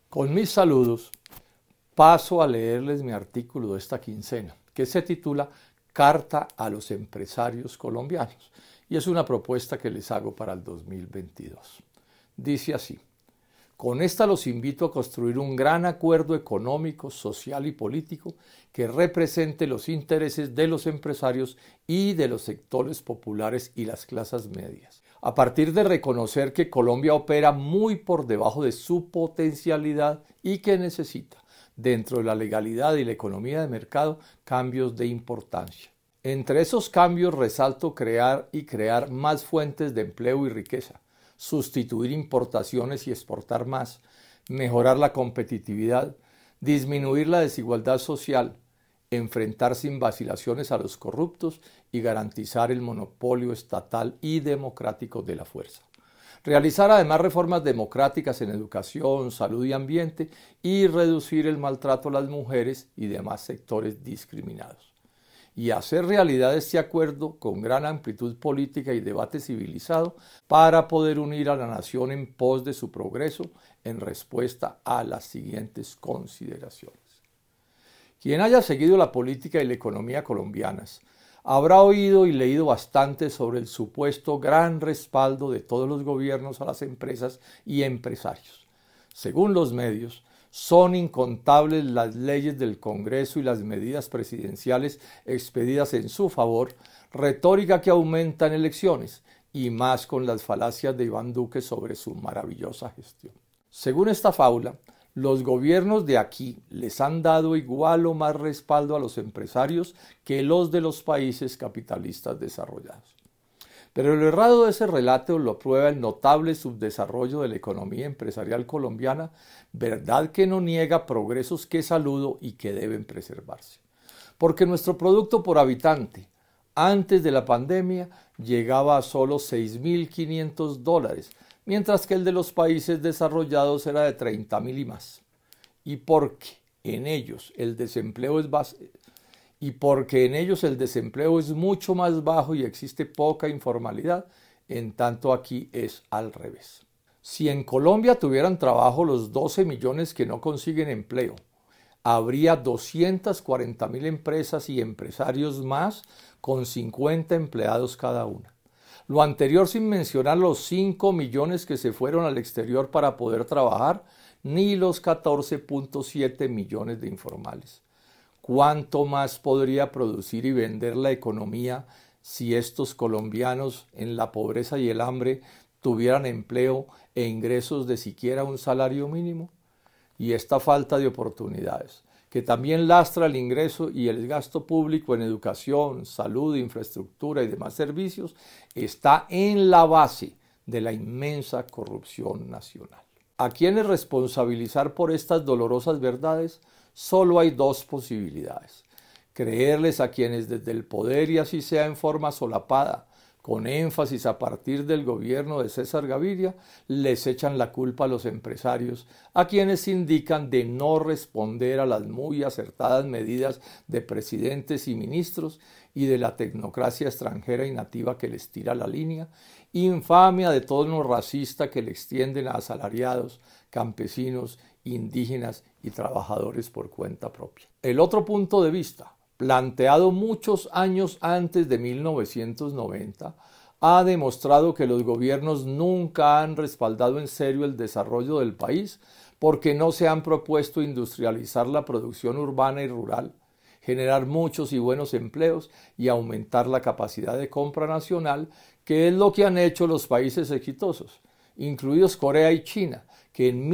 Con mis saludos, paso a leerles mi artículo de esta quincena, que se titula Carta a los empresarios colombianos, y es una propuesta que les hago para el 2022. Dice así: con esta los invito a construir un gran acuerdo económico, social y político que represente los intereses de los empresarios y de los sectores populares y las clases medias. A partir de reconocer que Colombia opera muy por debajo de su potencialidad y que necesita, dentro de la legalidad y la economía de mercado, cambios de importancia. Entre esos cambios resalto crear más fuentes de empleo y riqueza, sustituir importaciones y exportar más, mejorar la competitividad, disminuir la desigualdad social, enfrentar sin vacilaciones a los corruptos y garantizar el monopolio estatal y democrático de la fuerza. Realizar además reformas democráticas en educación, salud y ambiente y reducir el maltrato a las mujeres y demás sectores discriminados. Y hacer realidad este acuerdo con gran amplitud política y debate civilizado para poder unir a la nación en pos de su progreso en respuesta a las siguientes consideraciones. Quien haya seguido la política y la economía colombianas habrá oído y leído bastante sobre el supuesto gran respaldo de todos los gobiernos a las empresas y empresarios. Según los medios, son incontables las leyes del Congreso y las medidas presidenciales expedidas en su favor, retórica que aumenta en elecciones, y más con las falacias de Iván Duque sobre su maravillosa gestión. Según esta fábula, los gobiernos de aquí les han dado igual o más respaldo a los empresarios que los de los países capitalistas desarrollados. Pero lo errado de ese relato lo prueba el notable subdesarrollo de la economía empresarial colombiana, verdad que no niega progresos que saludo y que deben preservarse. Porque nuestro producto por habitante, antes de la pandemia, llegaba a solo $6.500, mientras que el de los países desarrollados era de 30.000 y más. Y porque en ellos el desempleo es mucho más bajo y existe poca informalidad, en tanto aquí es al revés. Si en Colombia tuvieran trabajo los 12 millones que no consiguen empleo, habría 240.000 empresas y empresarios más con 50 empleados cada una. Lo anterior sin mencionar los 5 millones que se fueron al exterior para poder trabajar, ni los 14.7 millones de informales. ¿Cuánto más podría producir y vender la economía si estos colombianos en la pobreza y el hambre tuvieran empleo e ingresos de siquiera un salario mínimo? Y esta falta de oportunidades, que también lastra el ingreso y el gasto público en educación, salud, infraestructura y demás servicios, está en la base de la inmensa corrupción nacional. ¿A quiénes responsabilizar por estas dolorosas verdades? Solo hay dos posibilidades: creerles a quienes desde el poder, y así sea en forma solapada, con énfasis a partir del gobierno de César Gaviria, les echan la culpa a los empresarios, a quienes indican de no responder a las muy acertadas medidas de presidentes y ministros y de la tecnocracia extranjera y nativa que les tira la línea, infamia de tono racista que le extienden a asalariados, campesinos, indígenas y trabajadores por cuenta propia. El otro punto de vista, planteado muchos años antes de 1990, ha demostrado que los gobiernos nunca han respaldado en serio el desarrollo del país porque no se han propuesto industrializar la producción urbana y rural, generar muchos y buenos empleos y aumentar la capacidad de compra nacional, que es lo que han hecho los países exitosos, incluidos Corea y China, que en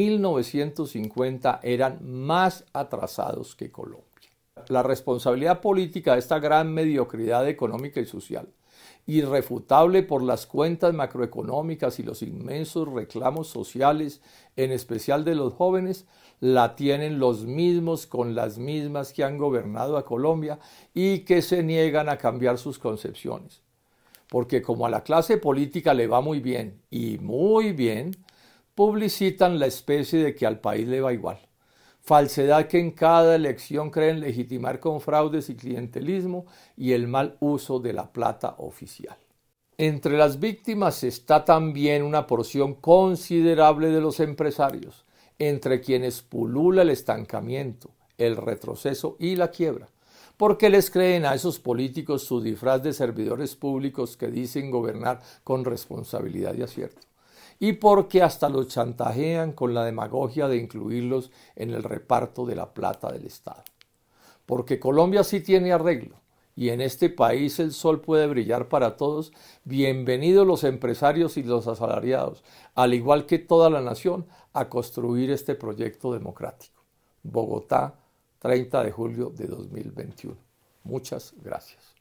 1950 eran más atrasados que Colombia. La responsabilidad política de esta gran mediocridad económica y social, irrefutable por las cuentas macroeconómicas y los inmensos reclamos sociales, en especial de los jóvenes, la tienen los mismos con las mismas que han gobernado a Colombia y que se niegan a cambiar sus concepciones. Porque como a la clase política le va muy bien, y muy bien, publicitan la especie de que al país le va igual. Falsedad que en cada elección creen legitimar con fraudes y clientelismo y el mal uso de la plata oficial. Entre las víctimas está también una porción considerable de los empresarios, entre quienes pulula el estancamiento, el retroceso y la quiebra. Porque les creen a esos políticos su disfraz de servidores públicos que dicen gobernar con responsabilidad y acierto. Y porque hasta los chantajean con la demagogia de incluirlos en el reparto de la plata del Estado. Porque Colombia sí tiene arreglo, y en este país el sol puede brillar para todos, bienvenidos los empresarios y los asalariados, al igual que toda la nación, a construir este proyecto democrático. Bogotá, 30 de julio de 2021. Muchas gracias.